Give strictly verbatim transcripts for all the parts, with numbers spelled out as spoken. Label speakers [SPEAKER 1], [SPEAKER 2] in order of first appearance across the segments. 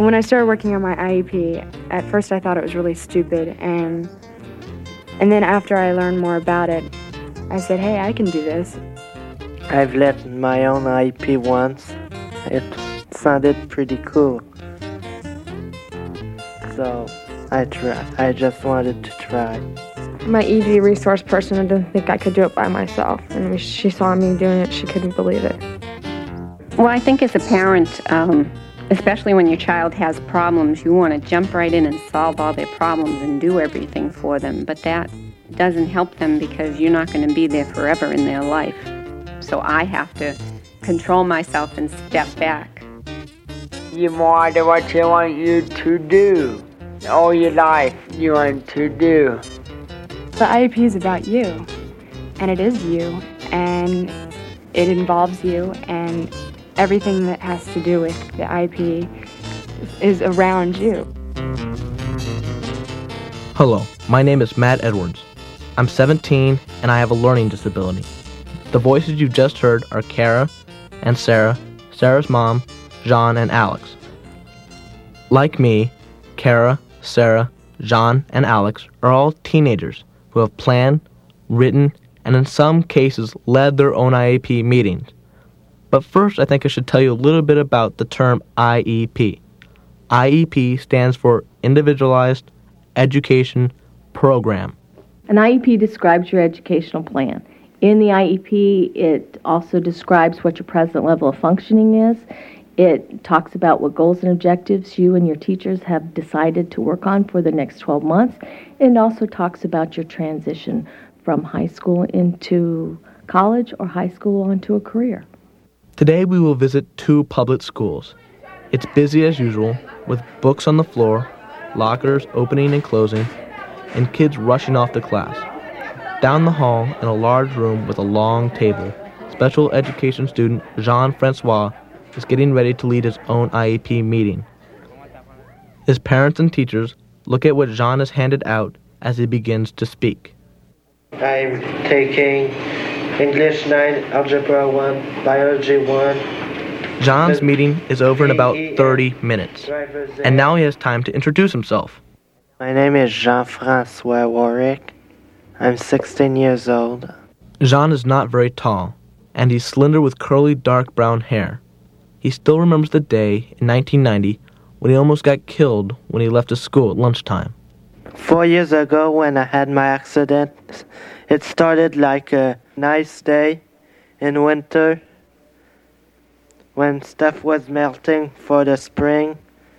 [SPEAKER 1] When I started working on my I E P, at first I thought it was really stupid, and and then after I learned more about it, I said, hey, I can do this.
[SPEAKER 2] I've led my own I E P once. It sounded pretty cool. So I try. I just wanted to try.
[SPEAKER 3] My E D resource person didn't think I could do it by myself, and she saw me doing it, she couldn't believe it.
[SPEAKER 4] Well, I think as a parent, um, especially when your child has problems, you want to jump right in and solve all their problems and do everything for them. But that doesn't help them because you're not going to be there forever in their life. So I have to control myself and step back.
[SPEAKER 5] You want what you want you to do. All your life you want to do.
[SPEAKER 1] The I E P is about you, and it is you, and it involves you, and everything that has to do with the I E P is around you.
[SPEAKER 6] Hello, my name is Matt Edwards. I'm seventeen and I have a learning disability. The voices you just heard are Kara and Sarah, Sarah's mom, John, and Alex. Like me, Kara, Sarah, John, and Alex are all teenagers who have planned, written, and in some cases led their own I E P meetings. But first, I think I should tell you a little bit about the term I E P. I E P stands for Individualized Education Program.
[SPEAKER 7] An I E P describes your educational plan. In the I E P, it also describes what your present level of functioning is. It talks about what goals and objectives you and your teachers have decided to work on for the next twelve months. And it also talks about your transition from high school into college or high school onto a career.
[SPEAKER 6] Today we will visit two public schools. It's busy as usual, with books on the floor, lockers opening and closing, and kids rushing off to class. Down the hall, in a large room with a long table, special education student Jean-Francois is getting ready to lead his own I E P meeting. His parents and teachers look at what Jean has handed out as he begins to speak.
[SPEAKER 2] I'm taking English nine, Algebra one, Biology one.
[SPEAKER 6] John's meeting is over in about thirty minutes, and now he has time to introduce himself.
[SPEAKER 2] My name is Jean-Francois Warwick. I'm sixteen years old.
[SPEAKER 6] Jean is not very tall, and he's slender with curly dark brown hair. He still remembers the day in nineteen ninety when he almost got killed when he left his school at lunchtime.
[SPEAKER 2] Four years ago when I had my accident, it started like a nice day in winter when stuff was melting for the spring.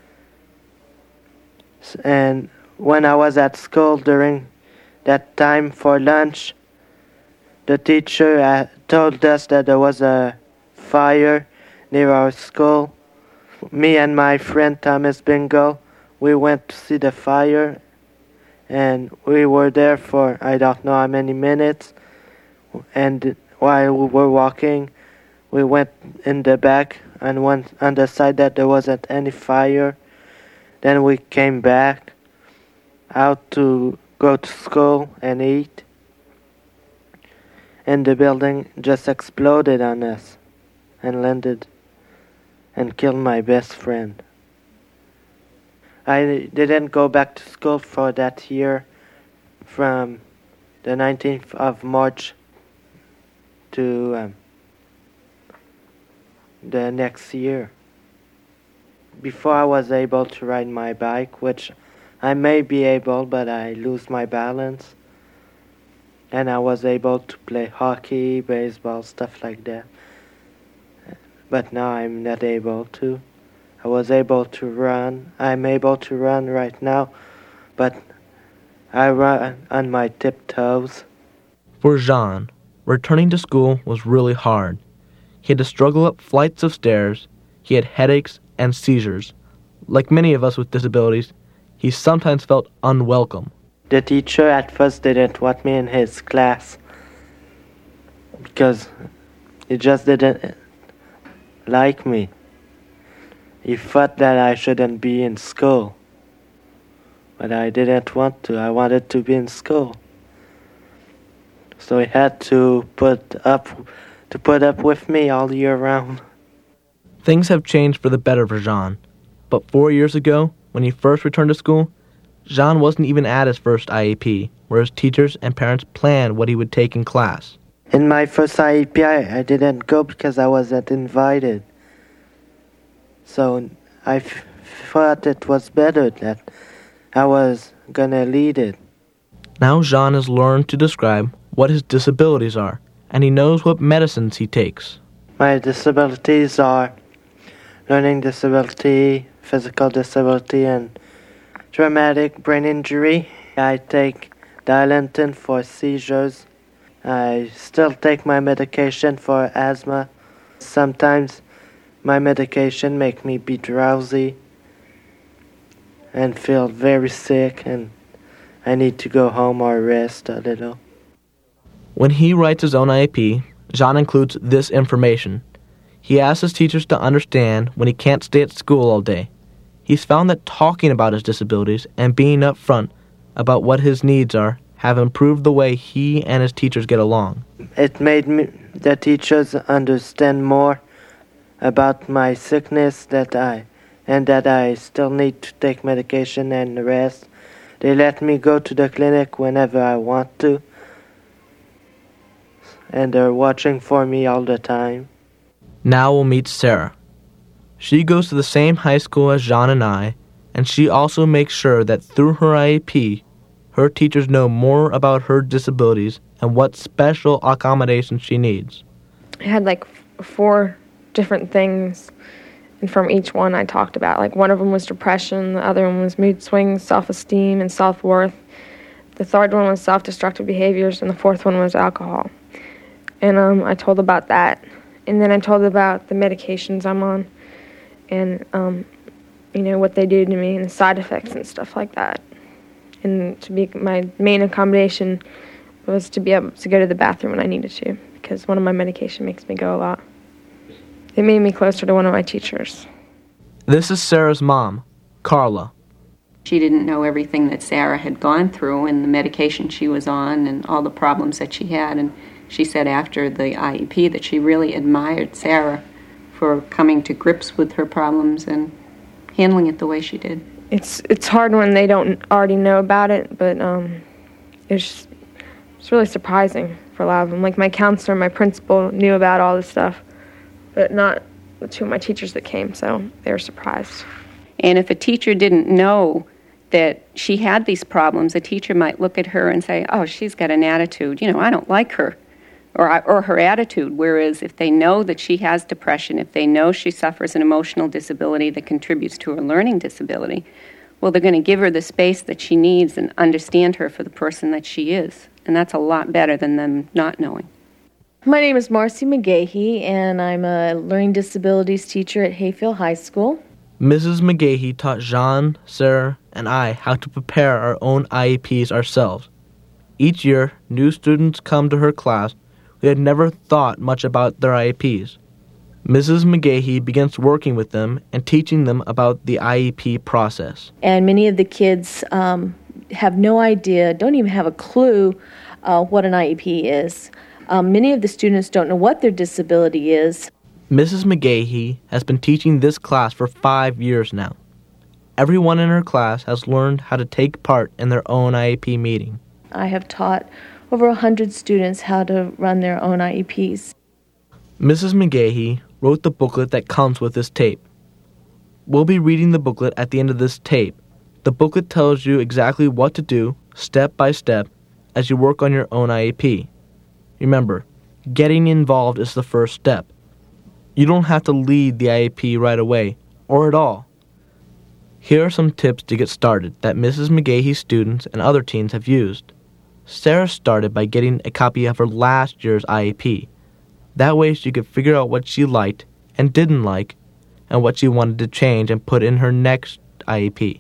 [SPEAKER 2] And when I was at school during that time for lunch, the teacher uh, told us that there was a fire near our school. Me and my friend Thomas Bingle, we went to see the fire, and we were there for I don't know how many minutes. And while we were walking, we went in the back and went on the side that there wasn't any fire. Then we came back out to go to school and eat. And the building just exploded on us and landed and killed my best friend. I didn't go back to school for that year from the nineteenth of March to um, the next year. Before I was able to ride my bike, which I may be able, but I lose my balance. And I was able to play hockey, baseball, stuff like that. But now I'm not able to. I was able to run. I'm able to run right now, but I run on my tiptoes.
[SPEAKER 6] For Jean, returning to school was really hard. He had to struggle up flights of stairs. He had headaches and seizures. Like many of us with disabilities, he sometimes felt unwelcome.
[SPEAKER 2] The teacher at first didn't want me in his class because he just didn't like me. He thought that I shouldn't be in school, but I didn't want to. I wanted to be in school. So he had to put up to put up with me all year round.
[SPEAKER 6] Things have changed for the better for Jean. But four years ago, when he first returned to school, Jean wasn't even at his first I E P, where his teachers and parents planned what he would take in class.
[SPEAKER 2] In my first I E P, I, I didn't go because I wasn't invited. So I f- thought it was better that I was gonna lead it.
[SPEAKER 6] Now Jean has learned to describe what his disabilities are, and he knows what medicines he takes.
[SPEAKER 2] My disabilities are learning disability, physical disability, and traumatic brain injury. I take Dilantin for seizures. I still take my medication for asthma. Sometimes my medication make me be drowsy and feel very sick, and I need to go home or rest a little.
[SPEAKER 6] When he writes his own I E P, Jean includes this information. He asks his teachers to understand when he can't stay at school all day. He's found that talking about his disabilities and being upfront about what his needs are have improved the way he and his teachers get along.
[SPEAKER 2] It made me, the teachers understand more about my sickness that I and that I still need to take medication and rest. They let me go to the clinic whenever I want to, and they're watching for me all the time.
[SPEAKER 6] Now we'll meet Sarah. She goes to the same high school as Jean and I, and she also makes sure that through her I E P, her teachers know more about her disabilities and what special accommodations she needs.
[SPEAKER 3] I had like f- four different things, and from each one I talked about. Like one of them was depression, the other one was mood swings, self-esteem, and self-worth. The third one was self-destructive behaviors, and the fourth one was alcohol. And um, I told about that. And then I told about the medications I'm on and, um, you know, what they do to me and the side effects and stuff like that. And to be my main accommodation was to be able to go to the bathroom when I needed to, because one of my medication makes me go a lot. It made me closer to one of my teachers.
[SPEAKER 6] This is Sarah's mom, Carla.
[SPEAKER 4] She didn't know everything that Sarah had gone through and the medication she was on and all the problems that she had. And she said after the I E P that she really admired Sarah for coming to grips with her problems and handling it the way she did.
[SPEAKER 3] It's it's hard when they don't already know about it, but um, it's it's really surprising for a lot of them. Like my counselor, my principal knew about all this stuff, but not the two of my teachers that came, so they were surprised.
[SPEAKER 4] And if a teacher didn't know that she had these problems, a teacher might look at her and say, oh, she's got an attitude. You know, I don't like her. Or, or her attitude, whereas if they know that she has depression, if they know she suffers an emotional disability that contributes to her learning disability, well, they're going to give her the space that she needs and understand her for the person that she is. And that's a lot better than them not knowing.
[SPEAKER 7] My name is Marcy McGahee, and I'm a learning disabilities teacher at Hayfield High School.
[SPEAKER 6] Missus McGahee taught Jean, Sarah, and I how to prepare our own I E Ps ourselves. Each year, new students come to her class who had never thought much about their I E Ps. Missus McGahee begins working with them and teaching them about the I E P process.
[SPEAKER 7] And many of the kids um, have no idea, don't even have a clue uh, what an I E P is. Um, many of the students don't know what their disability is.
[SPEAKER 6] Missus McGahee has been teaching this class for five years now. Everyone in her class has learned how to take part in their own I E P meeting.
[SPEAKER 7] I have taught over one hundred students how to run their own I E Ps.
[SPEAKER 6] Missus McGahee wrote the booklet that comes with this tape. We'll be reading the booklet at the end of this tape. The booklet tells you exactly what to do, step by step, as you work on your own I E P. Remember, getting involved is the first step. You don't have to lead the I E P right away, or at all. Here are some tips to get started that Missus McGahee's students and other teens have used. Sarah started by getting a copy of her last year's I E P. That way she could figure out what she liked and didn't like, and what she wanted to change and put in her next I E P.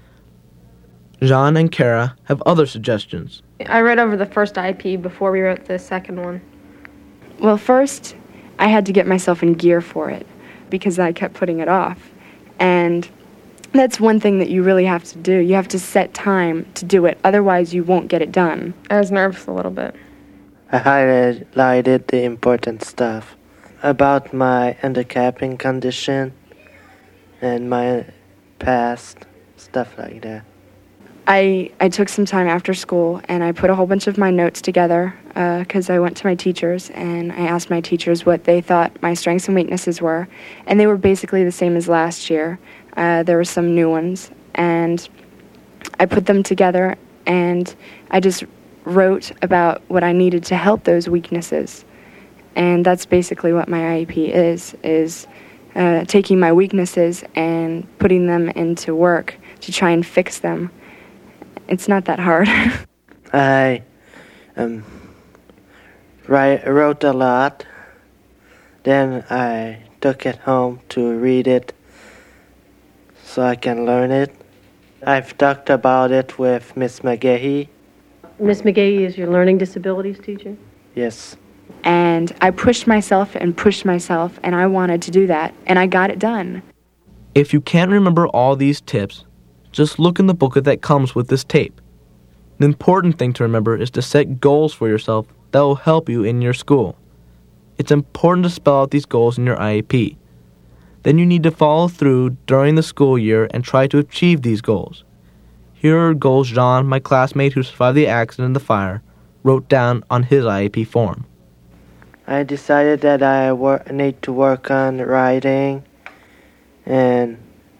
[SPEAKER 6] Jean and Kara have other suggestions.
[SPEAKER 3] I read over the first I E P before we wrote the second one.
[SPEAKER 1] Well, first, I had to get myself in gear for it because I kept putting it off. And that's one thing that you really have to do. You have to set time to do it. Otherwise, you won't get it done.
[SPEAKER 3] I was nervous a little bit.
[SPEAKER 2] I highlighted the important stuff about my handicapping condition and my past, stuff like that.
[SPEAKER 1] I, I took some time after school and I put a whole bunch of my notes together because uh, I went to my teachers and I asked my teachers what they thought my strengths and weaknesses were. And they were basically the same as last year. Uh, there were some new ones. And I put them together and I just wrote about what I needed to help those weaknesses. And that's basically what my I E P is, is uh, taking my weaknesses and putting them into work to try and fix them. It's not that hard.
[SPEAKER 2] I um, write, wrote a lot. Then I took it home to read it so I can learn it. I've talked about it with Miss McGahee.
[SPEAKER 8] Miss McGahee is your learning disabilities teacher?
[SPEAKER 2] Yes.
[SPEAKER 1] And I pushed myself and pushed myself, and I wanted to do that, and I got it done.
[SPEAKER 6] If you can't remember all these tips, just look in the booklet that comes with this tape. The important thing to remember is to set goals for yourself that will help you in your school. It's important to spell out these goals in your I E P. Then you need to follow through during the school year and try to achieve these goals. Here are goals John, my classmate who survived the accident and the fire, wrote down on his I E P form.
[SPEAKER 2] I decided that I wor- need to work on writing and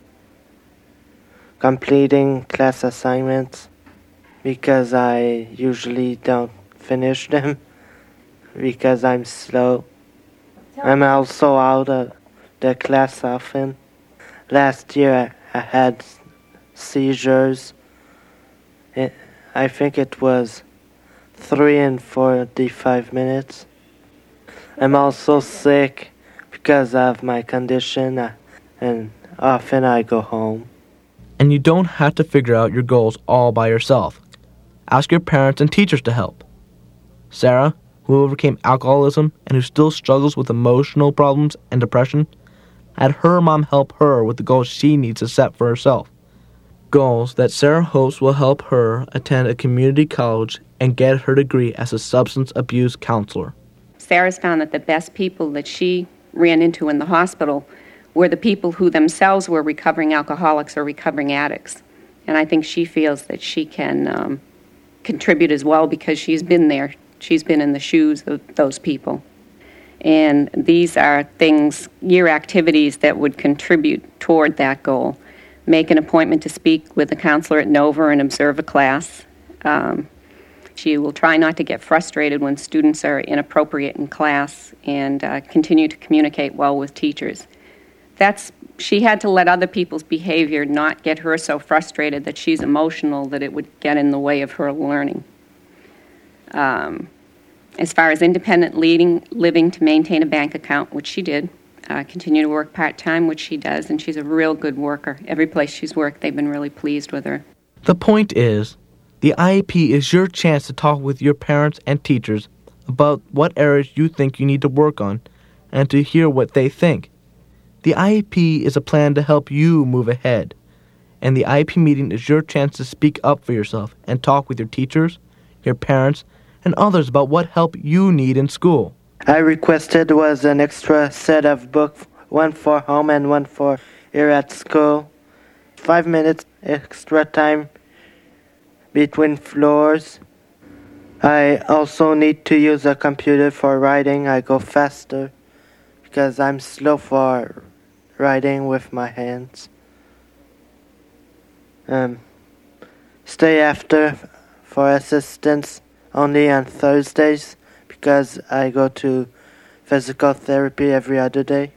[SPEAKER 2] completing class assignments because I usually don't finish them because I'm slow. I'm also out of the class often. Last year I had seizures. It, I think it was three and forty-five minutes. I'm also sick because of my condition uh, and often I go home.
[SPEAKER 6] And you don't have to figure out your goals all by yourself. Ask your parents and teachers to help. Sarah, who overcame alcoholism and who still struggles with emotional problems and depression, had her mom help her with the goals she needs to set for herself. Goals that Sarah hopes will help her attend a community college and get her degree as a substance abuse counselor.
[SPEAKER 4] Sarah's found that the best people that she ran into in the hospital were the people who themselves were recovering alcoholics or recovering addicts. And I think she feels that she can um, contribute as well because she's been there. She's been in the shoes of those people. And these are things, year activities that would contribute toward that goal. Make an appointment to speak with a counselor at Nova and observe a class. Um, she will try not to get frustrated when students are inappropriate in class and uh, continue to communicate well with teachers. That's, she had to let other people's behavior not get her so frustrated that she's emotional that it would get in the way of her learning. Um, as far as independent leading, living to maintain a bank account, which she did, uh, continue to work part-time, which she does, and she's a real good worker. Every place she's worked, they've been really pleased with her.
[SPEAKER 6] The point is, the I E P is your chance to talk with your parents and teachers about what areas you think you need to work on and to hear what they think. The I E P is a plan to help you move ahead, and the I E P meeting is your chance to speak up for yourself and talk with your teachers, your parents, and others about what help you need in school.
[SPEAKER 2] I requested was an extra set of books, one for home and one for here at school. Five minutes extra time between floors. I also need to use a computer for writing. I go faster because I'm slow for writing with my hands. Um, stay after for assistance only on Thursdays because I go to physical therapy every other day.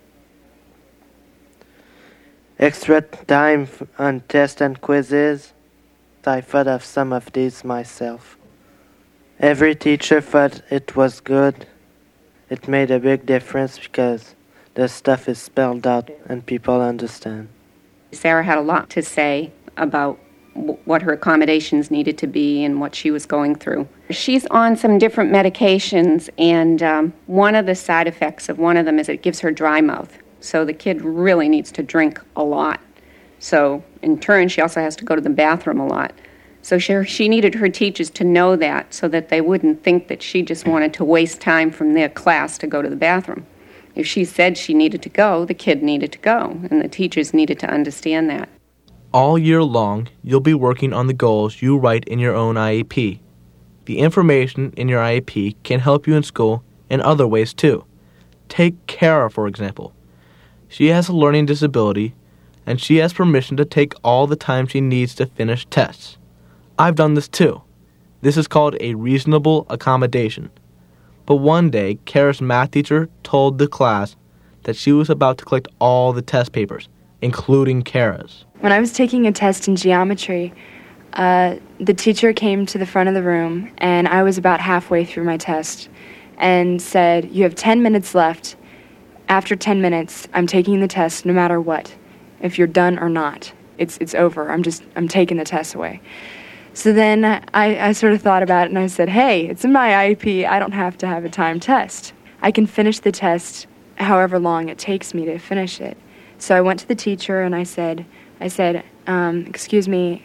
[SPEAKER 2] Extra time on tests and quizzes. I thought of some of these myself. Every teacher thought it was good. It made a big difference because the stuff is spelled out and people understand.
[SPEAKER 4] Sarah had a lot to say about w- what her accommodations needed to be and what she was going through. She's on some different medications, and um, one of the side effects of one of them is it gives her dry mouth. So the kid really needs to drink a lot. So in turn, she also has to go to the bathroom a lot. So she, she needed her teachers to know that so that they wouldn't think that she just wanted to waste time from their class to go to the bathroom. If she said she needed to go, the kid needed to go, and the teachers needed to understand that.
[SPEAKER 6] All year long, you'll be working on the goals you write in your own I E P. The information in your I E P can help you in school in other ways too. Take Kara, for example. She has a learning disability, and she has permission to take all the time she needs to finish tests. I've done this too. This is called a reasonable accommodation. But one day, Kara's math teacher told the class that she was about to collect all the test papers, including Kara's.
[SPEAKER 1] When I was taking a test in geometry, uh, the teacher came to the front of the room, and I was about halfway through my test, and said, "You have ten minutes left. After ten minutes, I'm taking the test no matter what. If you're done or not, it's it's over. I'm just, I'm taking the test away." So then I, I sort of thought about it, and I said, hey, it's in my I E P. I don't have to have a timed test. I can finish the test however long it takes me to finish it. So I went to the teacher, and I said, I said, um, excuse me,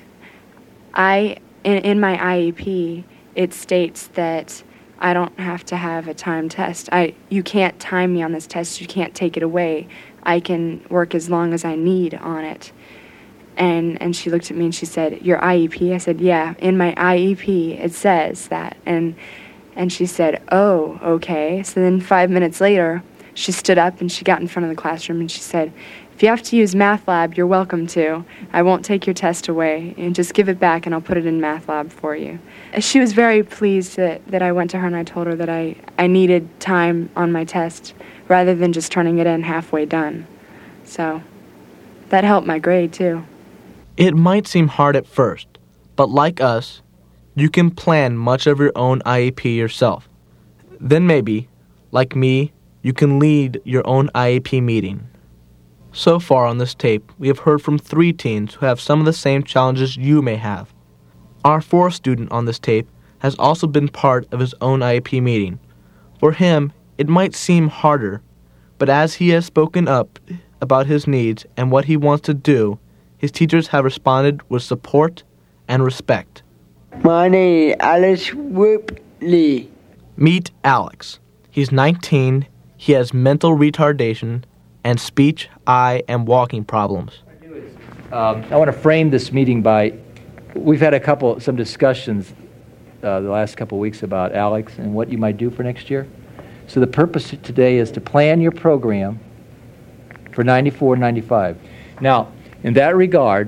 [SPEAKER 1] I in, in my I E P, it states that I don't have to have a timed test. I you can't time me on this test. You can't take it away. I can work as long as I need on it. And and she looked at me and she said, "Your I E P?" I said, "Yeah, in my I E P it says that." And and she said, "Oh, okay." So then five minutes later, she stood up and she got in front of the classroom and she said, "If you have to use Math Lab, you're welcome to. I won't take your test away, and just give it back and I'll put it in Math Lab for you." She was very pleased that, that I went to her and I told her that I, I needed time on my test rather than just turning it in halfway done. So that helped my grade too.
[SPEAKER 6] It might seem hard at first, but like us, you can plan much of your own I E P yourself. Then maybe, like me, you can lead your own I E P meeting. So far on this tape, we have heard from three teens who have some of the same challenges you may have. Our fourth student on this tape has also been part of his own I E P meeting. For him, it might seem harder, but as he has spoken up about his needs and what he wants to do, his teachers have responded with support and respect.
[SPEAKER 5] My name is Alex Whipley.
[SPEAKER 6] Meet Alex. He's nineteen, he has mental retardation, and speech, eye, and walking problems.
[SPEAKER 9] Um, I want to frame this meeting by, we've had a couple, some discussions uh, the last couple weeks about Alex and what you might do for next year. So the purpose today is to plan your program for ninety-four ninety-five. Now, in that regard,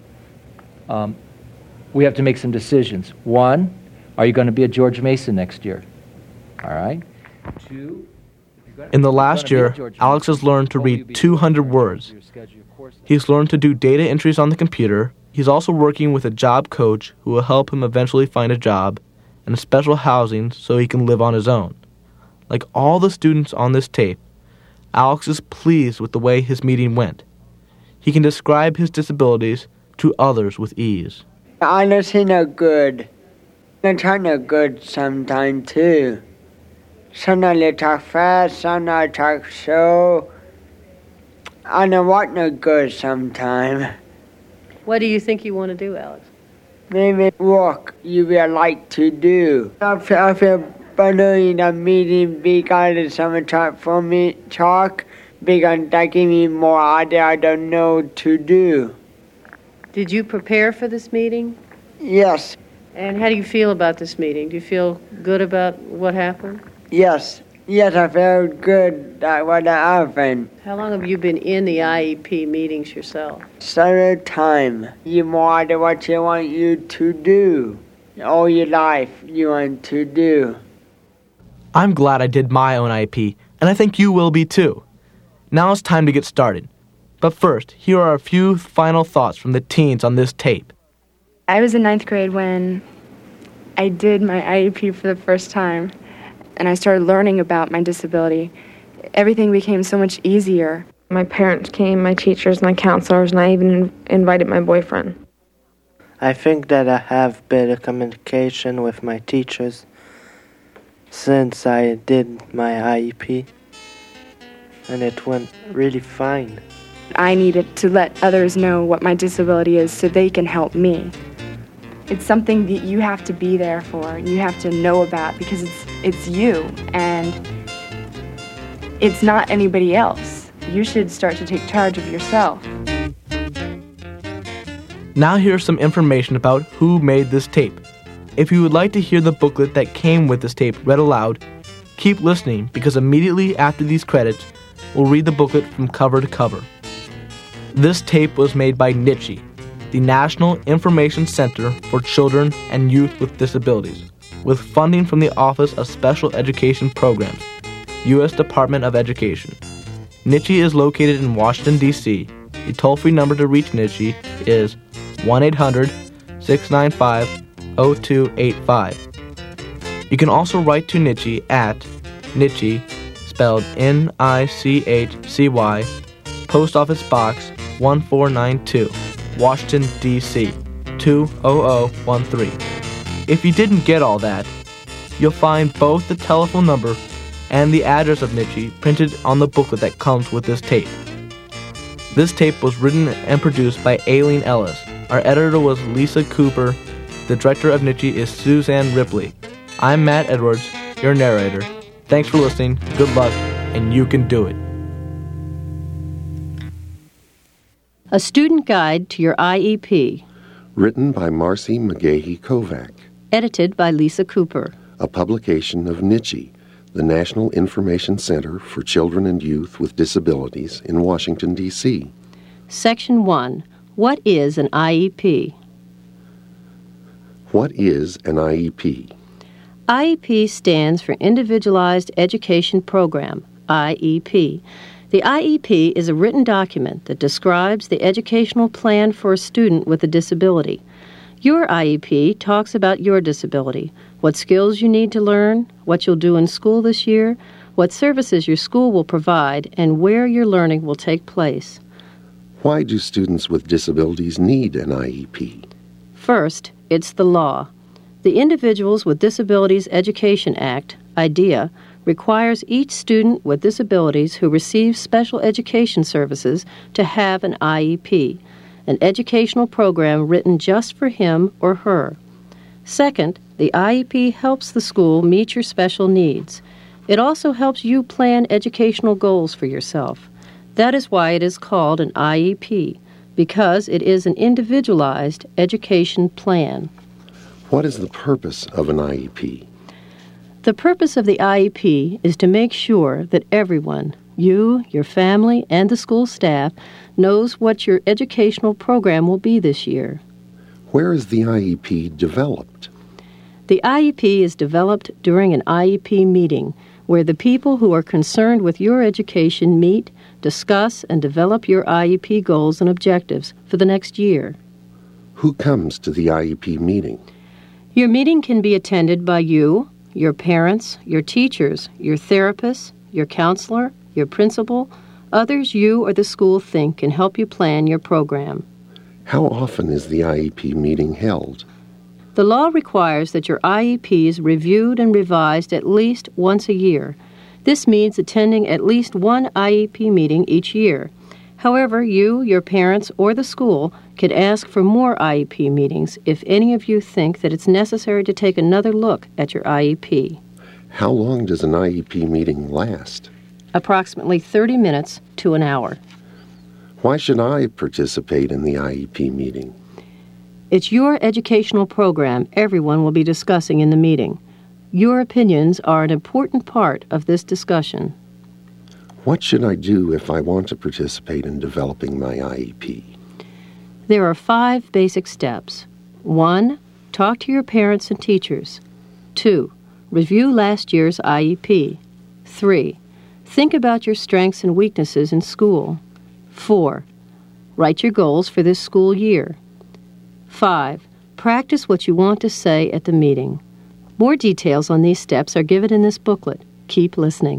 [SPEAKER 9] um, we have to make some decisions. One, are you going to be at George Mason next year? All right. Two,
[SPEAKER 6] in the last year, Alex has learned to read two hundred words. He's learned to do data entries on the computer. He's also working with a job coach who will help him eventually find a job and a special housing so he can live on his own. Like all the students on this tape, Alex is pleased with the way his meeting went. He can describe his disabilities to others with ease.
[SPEAKER 5] I listen no good. I talk no good sometimes too. Sometimes I talk fast, sometimes I talk slow. I don't walk no good sometimes.
[SPEAKER 8] What do you think you want to do, Alex?
[SPEAKER 5] Maybe walk you will like to do. I feel, I feel better in a meeting because someone talk for me, talk, because that give me more idea I don't know to do.
[SPEAKER 8] Did you prepare for this meeting?
[SPEAKER 5] Yes.
[SPEAKER 8] And how do you feel about this meeting? Do you feel good about what happened?
[SPEAKER 5] Yes. Yes, I feel good that what happened.
[SPEAKER 8] How long have you been in the I E P meetings yourself?
[SPEAKER 5] Several time. You more what you want you to do. All your life you want to do.
[SPEAKER 6] I'm glad I did my own I E P, and I think you will be too. Now it's time to get started. But first, here are a few final thoughts from the teens on this tape.
[SPEAKER 1] I was in ninth grade when I did my I E P for the first time, and I started learning about my disability. Everything became so much easier.
[SPEAKER 3] My parents came, my teachers, my counselors, and I even in- invited my boyfriend.
[SPEAKER 2] I think that I have better communication with my teachers since I did my I E P, and it went really fine.
[SPEAKER 1] I needed to let others know what my disability is so they can help me. It's something that you have to be there for, you have to know about because it's it's you, and it's not anybody else. You should start to take charge of yourself.
[SPEAKER 6] Now here's some information about who made this tape. If you would like to hear the booklet that came with this tape read aloud, keep listening because immediately after these credits, we'll read the booklet from cover to cover. This tape was made by N I C H E, the National Information Center for Children and Youth with Disabilities, with funding from the Office of Special Education Programs, U S Department of Education. N I C H E is located in Washington, D C The toll-free number to reach N I C H E is one eight hundred, six nine five, zero two eight five. You can also write to N I C H E at N I C H Y, spelled N I C H C Y, Post Office Box one four nine two, Washington, D C two zero zero one three. If you didn't get all that, you'll find both the telephone number and the address of N I C H E printed on the booklet that comes with this tape. This tape was written and produced by Aileen Ellis. Our editor was Lisa Cooper. The director of N I C H E is Suzanne Ripley. I'm Matt Edwards, your narrator. Thanks for listening, good luck, and you can do it.
[SPEAKER 10] A Student Guide to Your I E P.
[SPEAKER 11] Written by Marcy McGahey Kovac.
[SPEAKER 10] Edited by Lisa Cooper.
[SPEAKER 11] A publication of N I C H E, the National Information Center for Children and Youth with Disabilities in Washington, D C
[SPEAKER 10] Section one. What is an I E P?
[SPEAKER 11] What is an I E P?
[SPEAKER 10] I E P stands for Individualized Education Program, I E P. The I E P is a written document that describes the educational plan for a student with a disability. Your I E P talks about your disability, what skills you need to learn, what you'll do in school this year, what services your school will provide, and where your learning will take place.
[SPEAKER 11] Why do students with disabilities need an I E P?
[SPEAKER 10] First, it's the law. The Individuals with Disabilities Education Act, IDEA, requires each student with disabilities who receives special education services to have an I E P, an educational program written just for him or her. Second, the I E P helps the school meet your special needs. It also helps you plan educational goals for yourself. That is why it is called an I E P, because it is an individualized education plan.
[SPEAKER 11] What is the purpose of an I E P?
[SPEAKER 10] The purpose of the I E P is to make sure that everyone, you, your family, and the school staff, knows what your educational program will be this year.
[SPEAKER 11] Where is the I E P developed?
[SPEAKER 10] The I E P is developed during an I E P meeting, where the people who are concerned with your education meet, discuss, and develop your I E P goals and objectives for the next year.
[SPEAKER 11] Who comes to the I E P meeting?
[SPEAKER 10] Your meeting can be attended by you, your parents, your teachers, your therapist, your counselor, your principal, others you or the school think can help you plan your program.
[SPEAKER 11] How often is the I E P meeting held?
[SPEAKER 10] The law requires that your I E P is reviewed and revised at least once a year. This means attending at least one I E P meeting each year. However, you, your parents, or the school can ask for more I E P meetings if any of you think that it's necessary to take another look at your I E P.
[SPEAKER 11] How long does an I E P meeting last?
[SPEAKER 10] Approximately thirty minutes to an hour.
[SPEAKER 11] Why should I participate in the I E P meeting?
[SPEAKER 10] It's your educational program everyone will be discussing in the meeting. Your opinions are an important part of this discussion.
[SPEAKER 11] What should I do if I want to participate in developing my I E P?
[SPEAKER 10] There are five basic steps. One, talk to your parents and teachers. Two, review last year's I E P. Three, think about your strengths and weaknesses in school. Four, write your goals for this school year. Five, practice what you want to say at the meeting. More details on these steps are given in this booklet. Keep listening.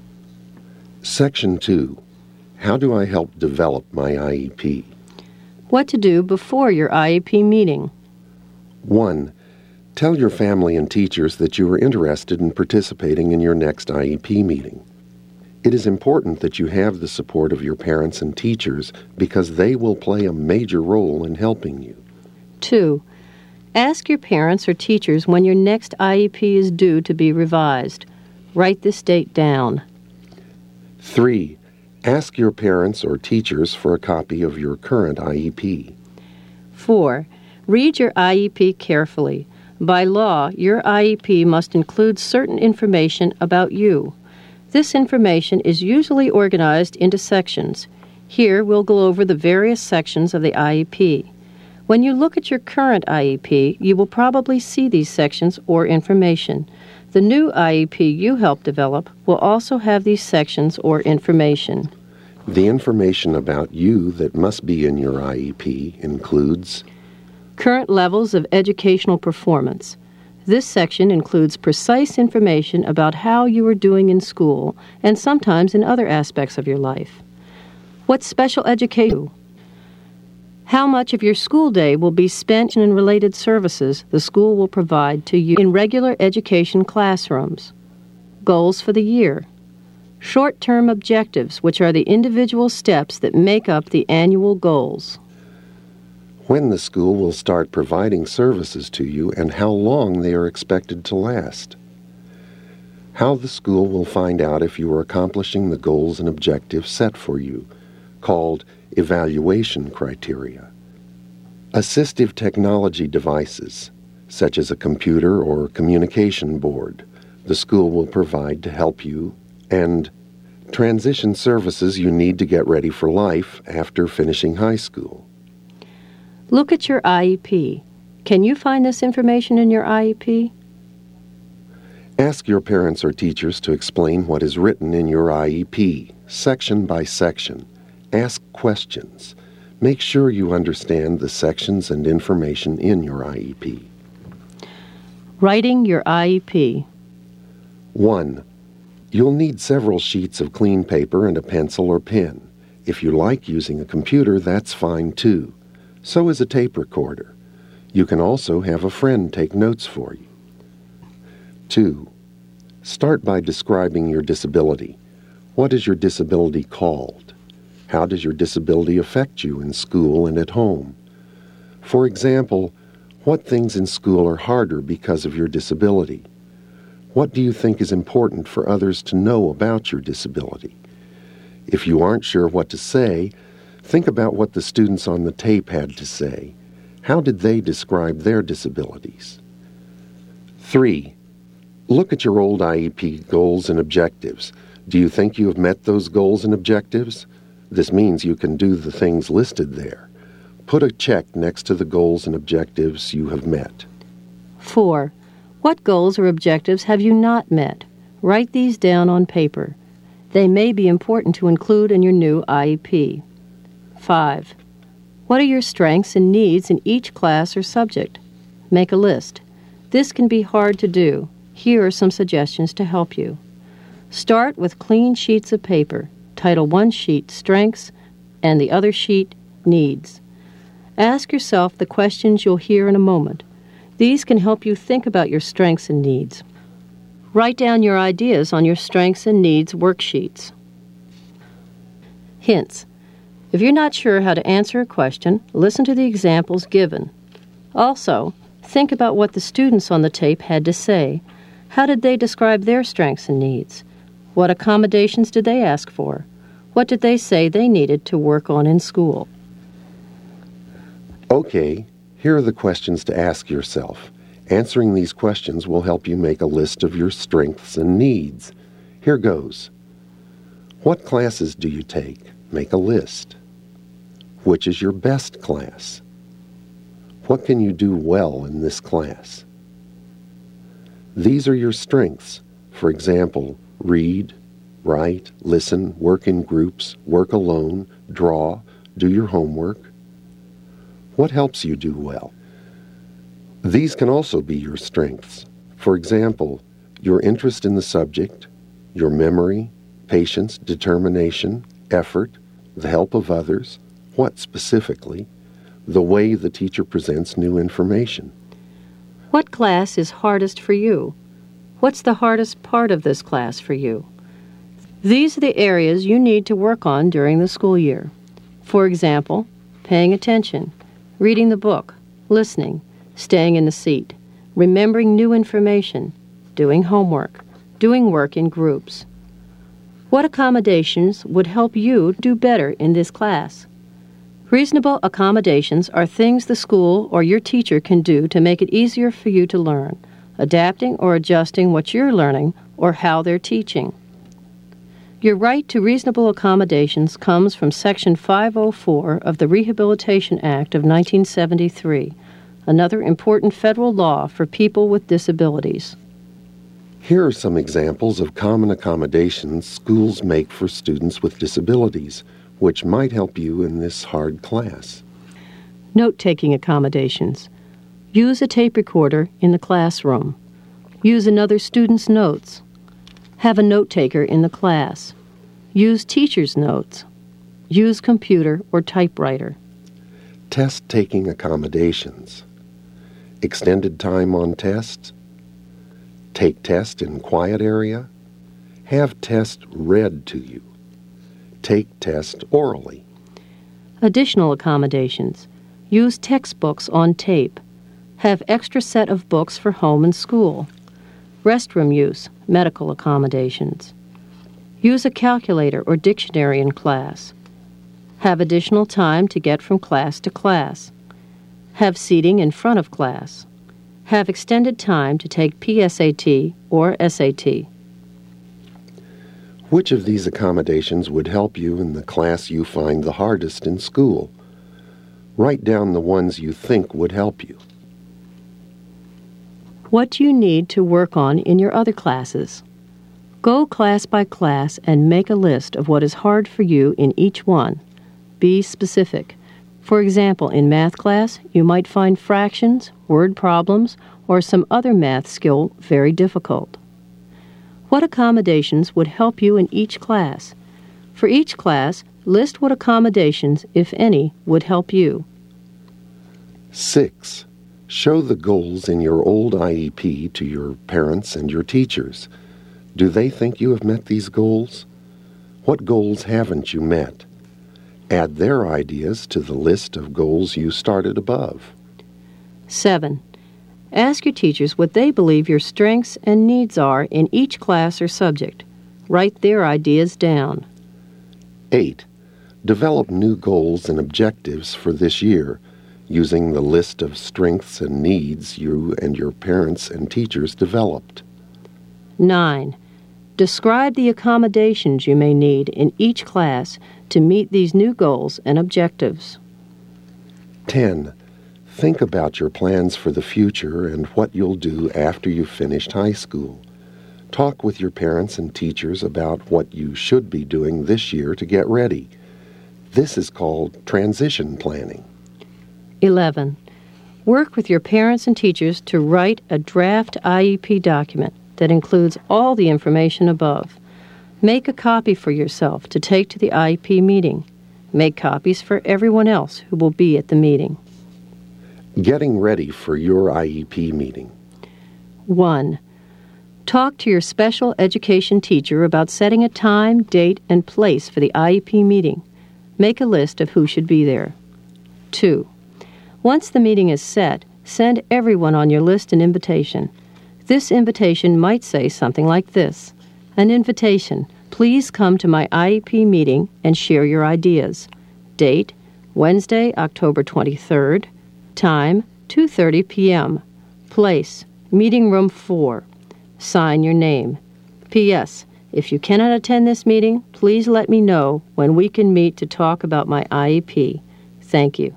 [SPEAKER 11] Section two. How do I help develop my I E P?
[SPEAKER 10] What to do before your I E P meeting.
[SPEAKER 11] One. Tell your family and teachers that you are interested in participating in your next I E P meeting. It is important that you have the support of your parents and teachers because they will play a major role in helping you.
[SPEAKER 10] Two. Ask your parents or teachers when your next I E P is due to be revised. Write this date down.
[SPEAKER 11] Three, ask your parents or teachers for a copy of your current I E P.
[SPEAKER 10] Four, read your I E P carefully. By law, your I E P must include certain information about you. This information is usually organized into sections. Here, we'll go over the various sections of the I E P. When you look at your current I E P, you will probably see these sections or information. The new I E P you help develop will also have these sections or information.
[SPEAKER 11] The information about you that must be in your I E P includes
[SPEAKER 10] current levels of educational performance. This section includes precise information about how you are doing in school and sometimes in other aspects of your life. What special education? How much of your school day will be spent in related services the school will provide to you in regular education classrooms? Goals for the year. Short-term objectives, which are the individual steps that make up the annual goals.
[SPEAKER 11] When the school will start providing services to you and how long they are expected to last. How the school will find out if you are accomplishing the goals and objectives set for you, called evaluation criteria. Assistive technology devices, such as a computer or communication board, the school will provide to help you, and transition services you need to get ready for life after finishing high school.
[SPEAKER 10] Look at your I E P. Can you find this information in your I E P?
[SPEAKER 11] Ask your parents or teachers to explain what is written in your I E P, section by section. Ask questions. Make sure you understand the sections and information in your I E P.
[SPEAKER 10] Writing your I E P.
[SPEAKER 11] One. You'll need several sheets of clean paper and a pencil or pen. If you like using a computer, that's fine too. So is a tape recorder. You can also have a friend take notes for you. Two. Start by describing your disability. What is your disability called? How does your disability affect you in school and at home? For example, what things in school are harder because of your disability? What do you think is important for others to know about your disability? If you aren't sure what to say, think about what the students on the tape had to say. How did they describe their disabilities? Three. Look at your old I E P goals and objectives. Do you think you have met those goals and objectives? This means you can do the things listed there. Put a check next to the goals and objectives you have met.
[SPEAKER 10] Four. What goals or objectives have you not met? Write these down on paper. They may be important to include in your new I E P. Five. What are your strengths and needs in each class or subject? Make a list. This can be hard to do. Here are some suggestions to help you. Start with clean sheets of paper. Title one sheet Strengths and the other sheet Needs. Ask yourself the questions you'll hear in a moment. These can help you think about your strengths and needs. Write down your ideas on your strengths and needs worksheets. Hints. If you're not sure how to answer a question, listen to the examples given. Also, think about what the students on the tape had to say. How did they describe their strengths and needs? What accommodations did they ask for? What did they say they needed to work on in school?
[SPEAKER 11] Okay, here are the questions to ask yourself. Answering these questions will help you make a list of your strengths and needs. Here goes. What classes do you take? Make a list. Which is your best class? What can you do well in this class? These are your strengths. For example, read, write, listen, work in groups, work alone, draw, do your homework. What helps you do well? These can also be your strengths. For example, your interest in the subject, your memory, patience, determination, effort, the help of others, what specifically, the way the teacher presents new information.
[SPEAKER 10] What class is hardest for you? What's the hardest part of this class for you? These are the areas you need to work on during the school year. For example, paying attention, reading the book, listening, staying in the seat, remembering new information, doing homework, doing work in groups. What accommodations would help you do better in this class? Reasonable accommodations are things the school or your teacher can do to make it easier for you to learn, adapting or adjusting what you're learning or how they're teaching. Your right to reasonable accommodations comes from Section five oh four of the Rehabilitation Act of nineteen seventy-three, another important federal law for people with disabilities.
[SPEAKER 11] Here are some examples of common accommodations schools make for students with disabilities, which might help you in this hard class.
[SPEAKER 10] Note-taking accommodations. Use a tape recorder in the classroom. Use another student's notes. Have a note-taker in the class. Use teacher's notes. Use computer or typewriter.
[SPEAKER 11] Test-taking accommodations. Extended time on tests. Take test in quiet area. Have test read to you. Take test orally.
[SPEAKER 10] Additional accommodations. Use textbooks on tape. Have extra set of books for home and school. Restroom use, medical accommodations. Use a calculator or dictionary in class. Have additional time to get from class to class. Have seating in front of class. Have extended time to take P S A T or S A T.
[SPEAKER 11] Which of these accommodations would help you in the class you find the hardest in school? Write down the ones you think would help you.
[SPEAKER 10] What do you need to work on in your other classes? Go class by class and make a list of what is hard for you in each one. Be specific. For example, in math class, you might find fractions, word problems, or some other math skill very difficult. What accommodations would help you in each class? For each class, list what accommodations, if any, would help you.
[SPEAKER 11] Six. Show the goals in your old I E P to your parents and your teachers. Do they think you have met these goals? What goals haven't you met? Add their ideas to the list of goals you started above.
[SPEAKER 10] Seven. Ask your teachers what they believe your strengths and needs are in each class or subject. Write their ideas down.
[SPEAKER 11] Eight. Develop new goals and objectives for this year using the list of strengths and needs you and your parents and teachers developed.
[SPEAKER 10] Nine. Describe the accommodations you may need in each class to meet these new goals and objectives.
[SPEAKER 11] Ten. Think about your plans for the future and what you'll do after you've finished high school. Talk with your parents and teachers about what you should be doing this year to get ready. This is called transition planning.
[SPEAKER 10] Eleven. Work with your parents and teachers to write a draft I E P document that includes all the information above. Make a copy for yourself to take to the I E P meeting. Make copies for everyone else who will be at the meeting.
[SPEAKER 11] Getting ready for your I E P meeting.
[SPEAKER 10] One. Talk to your special education teacher about setting a time, date, and place for the I E P meeting. Make a list of who should be there. Two. Once the meeting is set, send everyone on your list an invitation. This invitation might say something like this. An invitation. Please come to my I E P meeting and share your ideas. Date, Wednesday, October twenty-third. Time, two thirty p.m. Place, meeting room four. Sign your name. P S. If you cannot attend this meeting, please let me know when we can meet to talk about my I E P. Thank you.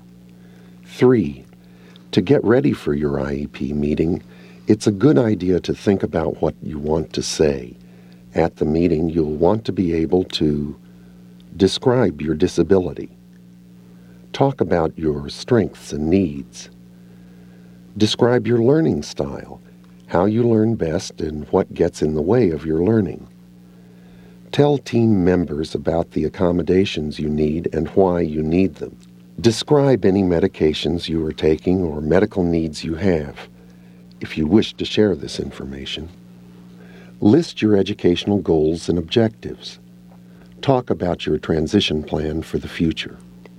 [SPEAKER 11] Three. To get ready for your I E P meeting, it's a good idea to think about what you want to say. At the meeting, you'll want to be able to describe your disability. Talk about your strengths and needs. Describe your learning style, how you learn best and what gets in the way of your learning. Tell team members about the accommodations you need and why you need them. Describe any medications you are taking or medical needs you have, if you wish to share this information. List your educational goals and objectives. Talk about your transition plan for the future.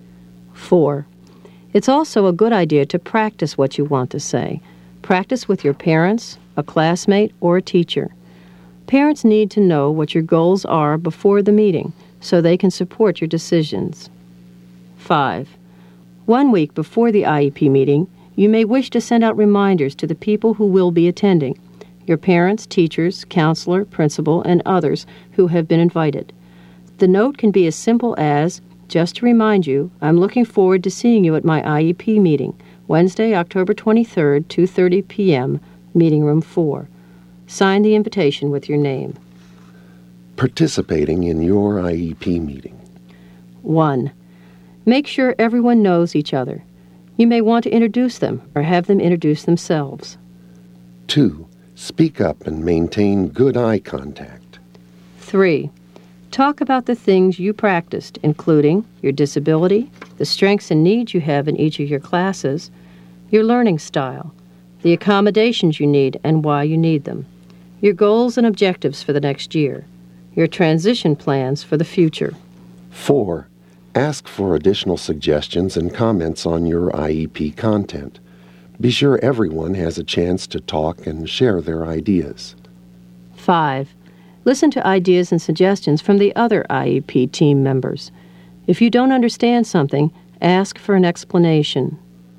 [SPEAKER 10] Four. It's also a good idea to practice what you want to say. Practice with your parents, a classmate, or a teacher. Parents need to know what your goals are before the meeting so they can support your decisions. five. One week before the I E P meeting, you may wish to send out reminders to the people who will be attending, your parents, teachers, counselor, principal, and others who have been invited. The note can be as simple as, just to remind you, I'm looking forward to seeing you at my I E P meeting, Wednesday, October twenty-third, two thirty p.m., Meeting Room four. Sign the invitation with your name.
[SPEAKER 11] Participating in your I E P meeting.
[SPEAKER 10] one. Make sure everyone knows each other. You may want to introduce them or have them introduce themselves.
[SPEAKER 11] two. Speak up and maintain good eye contact.
[SPEAKER 10] three. Talk about the things you practiced, including your disability, the strengths and needs you have in each of your classes, your learning style, the accommodations you need and why you need them, your goals and objectives for the next year, your transition plans for the future.
[SPEAKER 11] four. Ask for additional suggestions and comments on your I E P content. Be sure everyone has a chance to talk and share their ideas.
[SPEAKER 10] five. Listen to ideas and suggestions from the other I E P team members. If you don't understand something, ask for an explanation.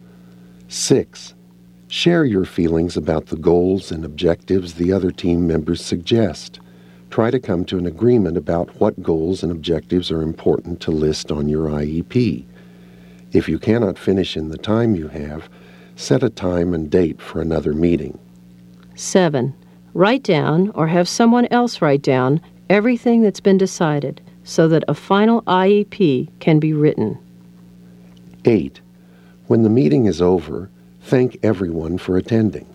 [SPEAKER 11] six. Share your feelings about the goals and objectives the other team members suggest. Try to come to an agreement about what goals and objectives are important to list on your I E P. If you cannot finish in the time you have, set a time and date for another meeting.
[SPEAKER 10] seven. Write down or have someone else write down everything that's been decided so that a final I E P can be written.
[SPEAKER 11] eight. When the meeting is over, thank everyone for attending.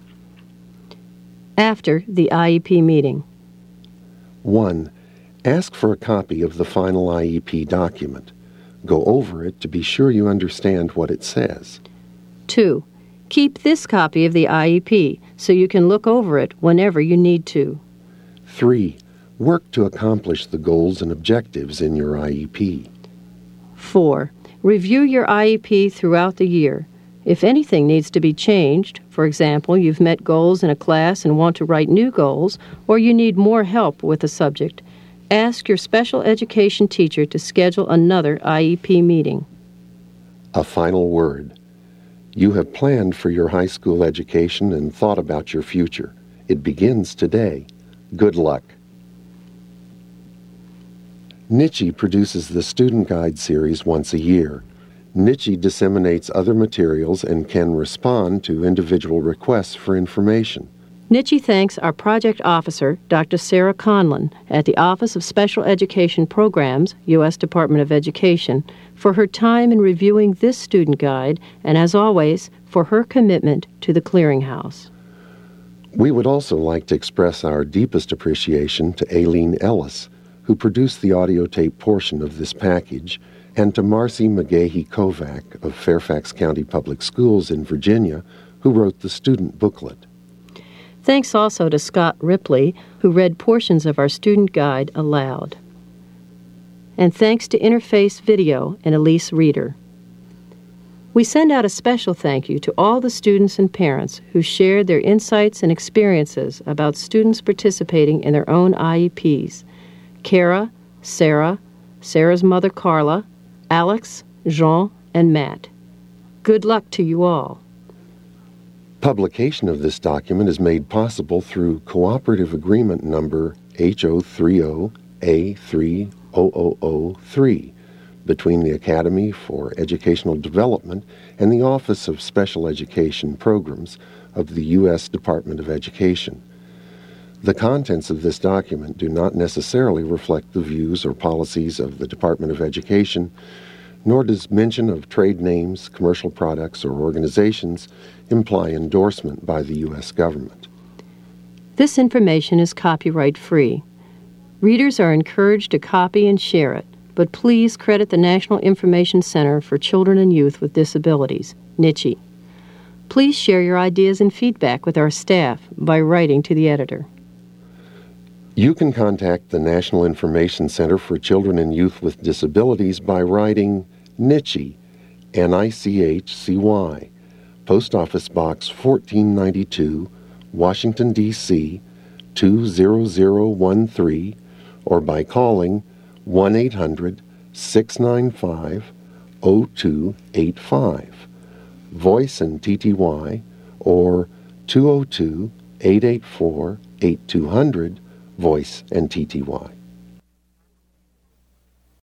[SPEAKER 10] After the I E P meeting.
[SPEAKER 11] one. Ask for a copy of the final I E P document. Go over it to be sure you understand what it says.
[SPEAKER 10] two. Keep this copy of the I E P so you can look over it whenever you need to.
[SPEAKER 11] three. Work to accomplish the goals and objectives in your I E P.
[SPEAKER 10] four. Review your I E P throughout the year. If anything needs to be changed, for example, you've met goals in a class and want to write new goals, or you need more help with a subject, ask your special education teacher to schedule another I E P meeting.
[SPEAKER 11] A final word. You have planned for your high school education and thought about your future. It begins today. Good luck. N I C H E produces the Student Guide series once a year. N I C H E disseminates other materials and can respond to individual requests for information.
[SPEAKER 10] N I C H E thanks our project officer, Doctor Sarah Conlon, at the Office of Special Education Programs, U S Department of Education, for her time in reviewing this student guide and, as always, for her commitment to the Clearinghouse.
[SPEAKER 11] We would also like to express our deepest appreciation to Aileen Ellis, who produced the audio tape portion of this package, and to Marcy McGahey Kovac of Fairfax County Public Schools in Virginia, who wrote the student booklet.
[SPEAKER 10] Thanks also to Scott Ripley, who read portions of our student guide aloud. And thanks to Interface Video and Elise Reeder. We send out a special thank you to all the students and parents who shared their insights and experiences about students participating in their own I E Ps. Kara, Sarah, Sarah's mother Carla, Alex, Jean, and Matt. Good luck to you all.
[SPEAKER 11] Publication of this document is made possible through Cooperative Agreement Number H O thirty A three thousand three between the Academy for Educational Development and the Office of Special Education Programs of the U S Department of Education. The contents of this document do not necessarily reflect the views or policies of the Department of Education, nor does mention of trade names, commercial products, or organizations imply endorsement by the U S government.
[SPEAKER 10] This information is copyright free. Readers are encouraged to copy and share it, but please credit the National Information Center for Children and Youth with Disabilities, N I C H E. Please share your ideas and feedback with our staff by writing to the editor.
[SPEAKER 11] You can contact the National Information Center for Children and Youth with Disabilities by writing N I C H E, N I C H C Y, Post Office Box fourteen ninety-two, Washington, D C, two zero zero one three or by calling one eight hundred six nine five zero two eight five, Voice and T T Y, or two oh two eight eight four eight two hundred, Voice and T T Y.